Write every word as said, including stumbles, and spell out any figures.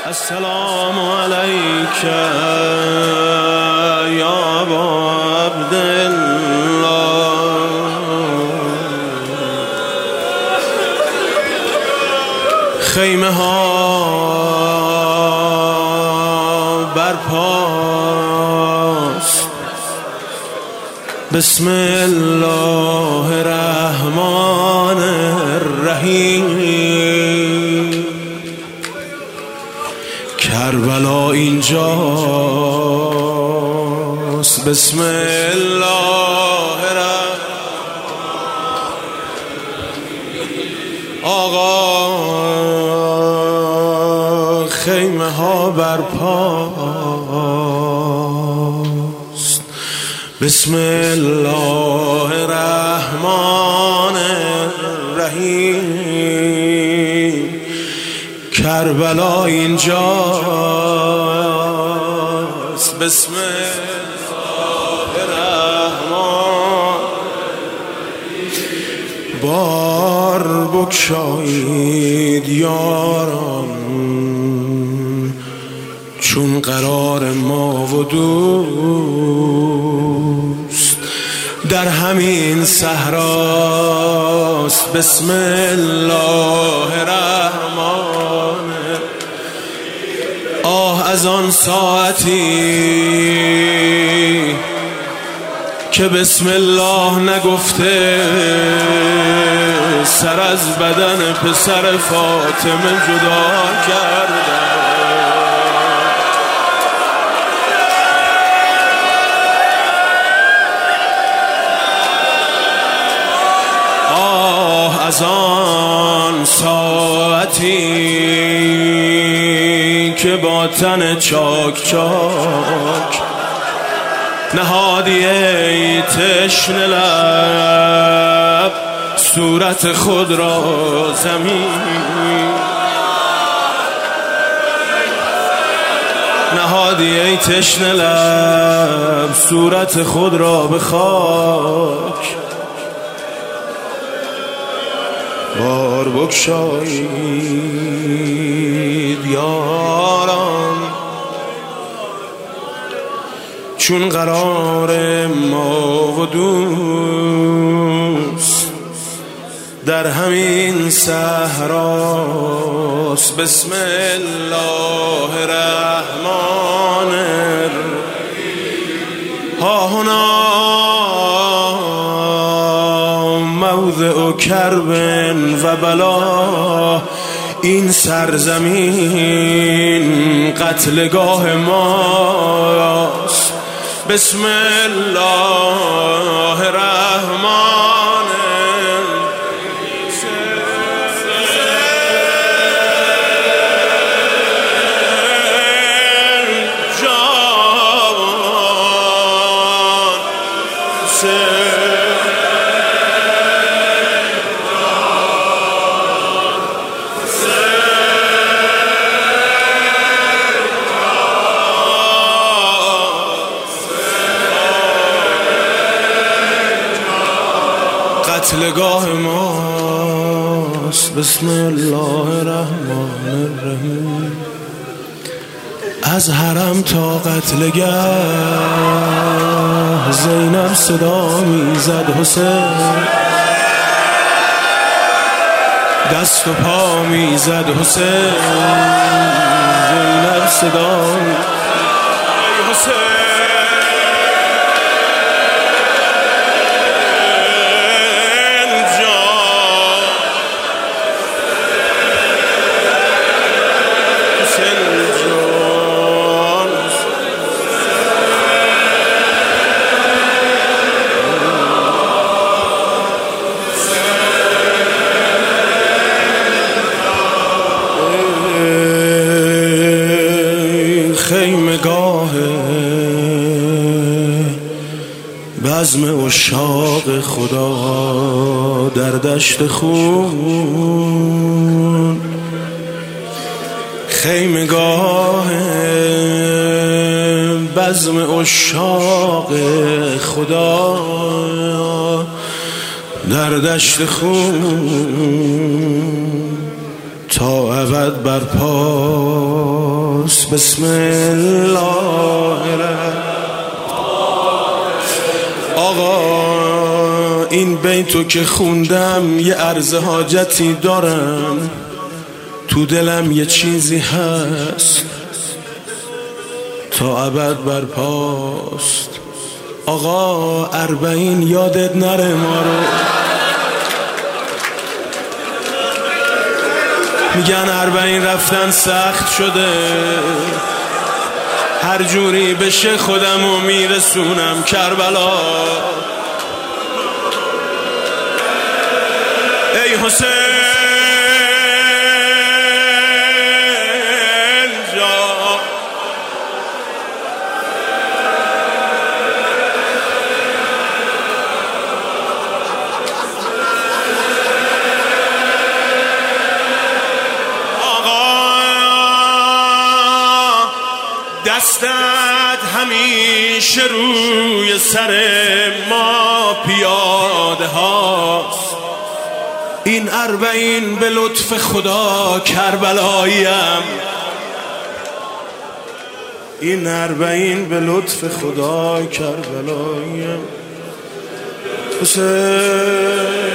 السلام علیک یا ابا عبدالله. خیمه ها برپاست، بسم الله الرحمن الرحیم. کربلا اینجاست، بسم الله الرحمن. آقا خیمه ها برپاست، بسم الله الرحمن الرحیم. کربلا اینجاست، بسم الله الرحمن. بار بگشایید یاران، چون قرار ما و دوست در همین صحراست، بسم الله الرحمن. آه از آن ساعتی که بسم الله نگفته سر از بدن پسر فاطمه جدا کرده. آه از آن ساعتی که با تن چاک چاک نهادی ای تشنه لب صورت خود را زمین. نهادی ای تشنه لب صورت خود را به خاک. بار بگشایید یاران، چون قرار ما و دوست در همین صحراست، بسم الله الرحمن الرحیم. ها هنا موضع کرب و بلا، این سرزمین قتلگاه ماست، بسم الله الرحمن قتلگاه ماست، بسم الله الرحمن الرحیم. از حرم تا قتلگاه زینب صدا میزد حسین، دست و پا میزد حسین. زینب صدا میزد حسین. خیمگاه بزم عشاق خدا در دشت خون. خیمگاه بزم عشاق خدا در دشت خون. تا ابد برپاس. بسم الله الرحمن. آقا این بیتو که خوندم یه عرض حاجتی دارم، تو دلم یه چیزی هست تا ابد برپاست. آقا اربعین یادت نره ما رو، میگن اربعین رفتن سخت شده، هر جوری بشه خودمو میرسونم کربلا. ای حسین جان، آقا دستت همیشه روی سر ما پیاده هاست. این اربعین به لطف خدا کربلاییم، این اربعین به لطف خدا کربلاییم. حسین